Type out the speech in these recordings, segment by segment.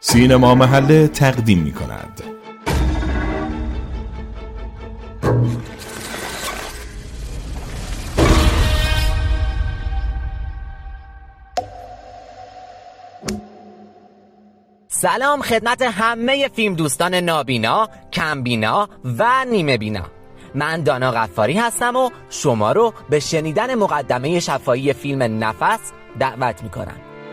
سینما محله تقدیم می کند. سلام خدمت همه فیلم دوستان نابینا، کمبینا و نیمه بینا. من دانا غفاری هستم و شما رو به شنیدن مقدمه شفاهی فیلم نفس دعوت میکنم.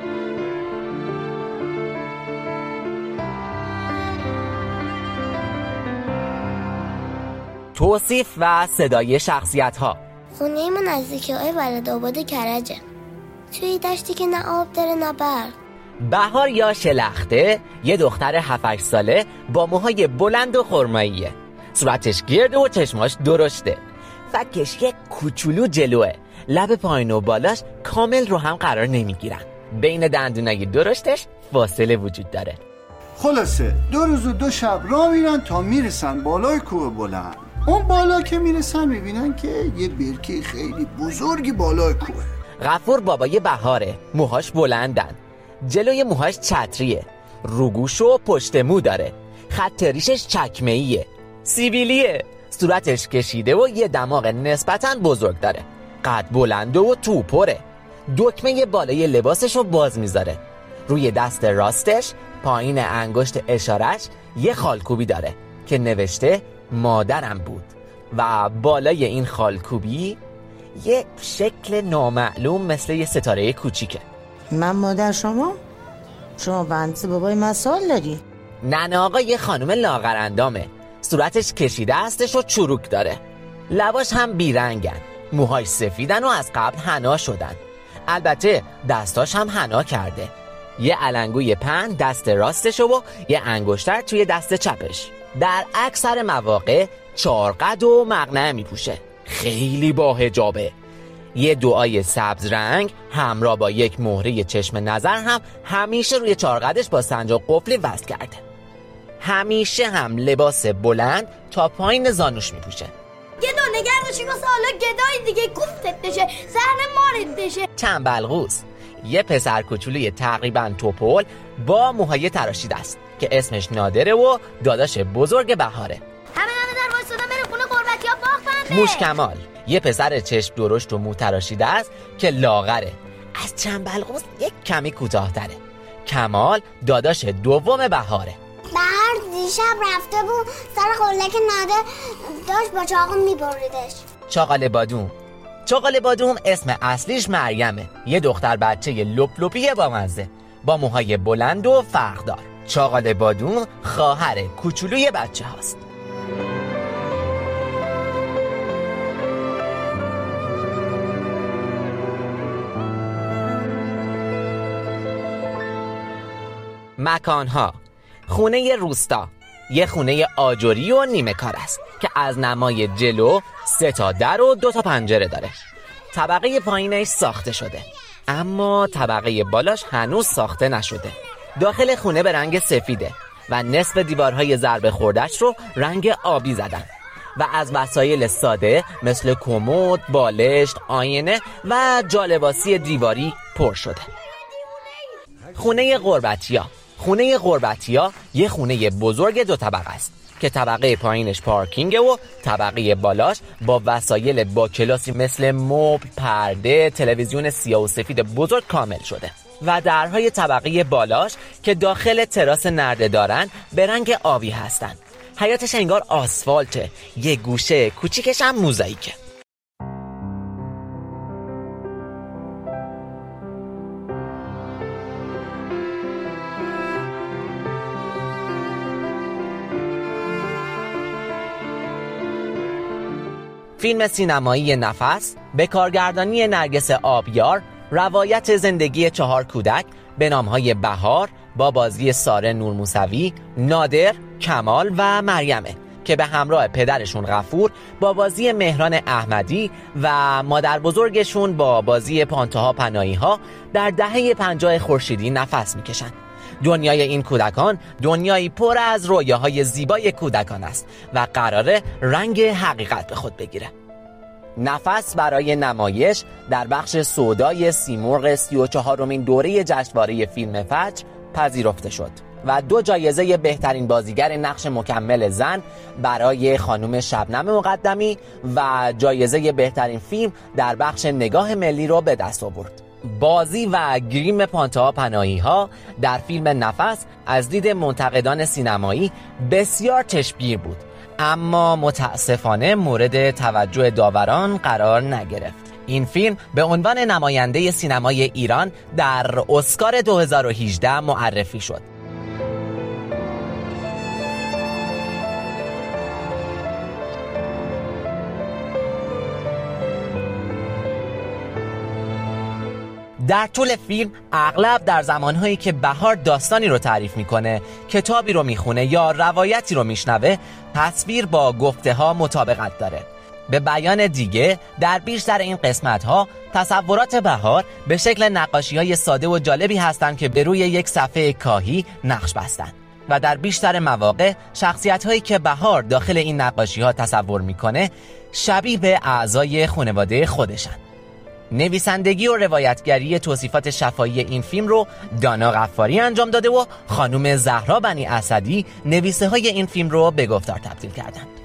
توصیف و صدای شخصیت ها. خونه ما نزدیکی ولدآباد کرجه، توی دشتی که نه آب داره نه برق. بهار یا شلخته یه دختر 7-8 ساله با موهای بلند و خرماییه. صورتش گرده و چشماش درشته. فکش یک کوچولو جلوه. لب پایین و بالاش کامل رو هم قرار نمیگیرن. بین دندونای درشتش فاصله وجود داره. خلاصه 2 روز و 2 شب راه میرن تا میرسن بالای کوه بلند. اون بالا که میرسن میبینن که یه برکه خیلی بزرگی بالای کوه. غفور بابای بهاره، موهاش بلندن. جلوی موهاش چتریه. روگوش و پشت مو داره. خط ریشش چکمه‌ایه. سیبیلیه. صورتش کشیده و یه دماغ نسبتاً بزرگ داره. قد بلنده و توپره. دکمه بالای لباسشو باز میذاره. روی دست راستش پایین انگشت اشارش یه خالکوبی داره که نوشته مادرم بود و بالای این خالکوبی یه شکل نامعلوم مثل یه ستاره کوچیکه. من مادر شما بنده بابای من سال داری؟ نه آقا، یه خانم لاغرندامه. صورتش کشیده هستش و چروک داره. لباش هم بیرنگن. موهاش سفیدن و از قبل حنا شدن. البته دستاش هم حنا کرده. یه علنگوی پهن دست راستش و یه انگشتر توی دست چپش. در اکثر مواقع چارقد و مقنعه میپوشه. خیلی با حجابه. یه دعای سبز رنگ همراه با یک مهره چشم نظر هم همیشه روی چارقدش با سنجاق قفلی وصل کرده. همیشه هم لباس بلند تا پایین زانوش میپوشه. گدا نگردشی واسه حالا گدای دیگه کوفتت بشه، زهر مارت بشه. چنبلغوز، یه پسر کوچولوی تقریبا توپل با موهای تراشیده است که اسمش نادره و داداش بزرگ بهاره. همه در وایسادن بره خونه قربتیا باغ بنده. موش کمال، یه پسر چشم درشت و مو تراشیده است که لاغره. از چنبلغوز یک کمی کوتاه‌تره. کمال داداش دوم بهاره. بهار دیشب رفته بود سر قلک ناده داشت با چاقو میبریدش. چاقال بادوم اسم اصلیش مریمه. یه دختر بچه لپ لپیه با مزه، با موهای بلند و فرقدار. چاقال بادوم خواهر کوچولوی بچه هاست. مکانها: خونه روستا، یه خونه آجری و نیمه کار است که از نمای جلو 3 در و 2 پنجره داره. طبقه پایینش ساخته شده اما طبقه بالاش هنوز ساخته نشده. داخل خونه به رنگ سفیده و نصف دیوارهای ضربه خوردش رو رنگ آبی زدن و از وسایل ساده مثل کمد، بالشت، آینه و جالباسی دیواری پر شده. خونه غربتیا یه خونه بزرگ 2 طبقه است که طبقه پایینش پارکینگه و طبقه بالاش با وسایل با کلاسی مثل مبل، پرده، تلویزیون سیاه و سفید بزرگ کامل شده و درهای طبقه بالاش که داخل تراس نرده دارن به رنگ آبی هستن. حیاتش انگار آسفالته. یه گوشه کوچیکش هم موزاییکه. فیلم سینمایی نفس به کارگردانی نرگس آبیار، روایت زندگی 4 کودک به نامهای بهار با بازی ساره نورموسوی، نادر، کمال و مریمه که به همراه پدرشون غفور با بازی مهران احمدی و مادر بزرگشون با بازی پانتوها پناهی ها در دهه 50 خورشیدی نفس میکشن. دنیای این کودکان دنیایی پر از رویاهای زیبای کودکان است و قراره رنگ حقیقت به خود بگیره. نفس برای نمایش در بخش سودای سیمرغ 34مین دوره جشنواره فیلم فجر پذیرفته شد و 2 جایزه بهترین بازیگر نقش مکمل زن برای خانم شبنم مقدمی و جایزه بهترین فیلم در بخش نگاه ملی رو به دست آورد. بازی و گریم پانتا پناهی ها در فیلم نفس از دید منتقدان سینمایی بسیار چشمگیر بود، اما متاسفانه مورد توجه داوران قرار نگرفت. این فیلم به عنوان نماینده سینمای ایران در اسکار 2018 معرفی شد. در طول فیلم اغلب در زمانهایی که بهار داستانی رو تعریف میکنه، کتابی رو میخونه یا روایتی رو میشنوه، تصویر با گفته ها مطابقت داره. به بیان دیگه در بیشتر این قسمت ها تصورات بهار به شکل نقاشی های ساده و جالبی هستند که به روی یک صفحه کاهی نقش بستن و در بیشتر مواقع شخصیت هایی که بهار داخل این نقاشی ها تصور میکنه شبیه به اعضای خانواده خودشن. نویسندگی و روایتگری توصیفات شفاهی این فیلم رو دانا غفاری انجام داده و خانم زهرا بنی اسدی نویسه های این فیلم رو به گفتار تبدیل کردند.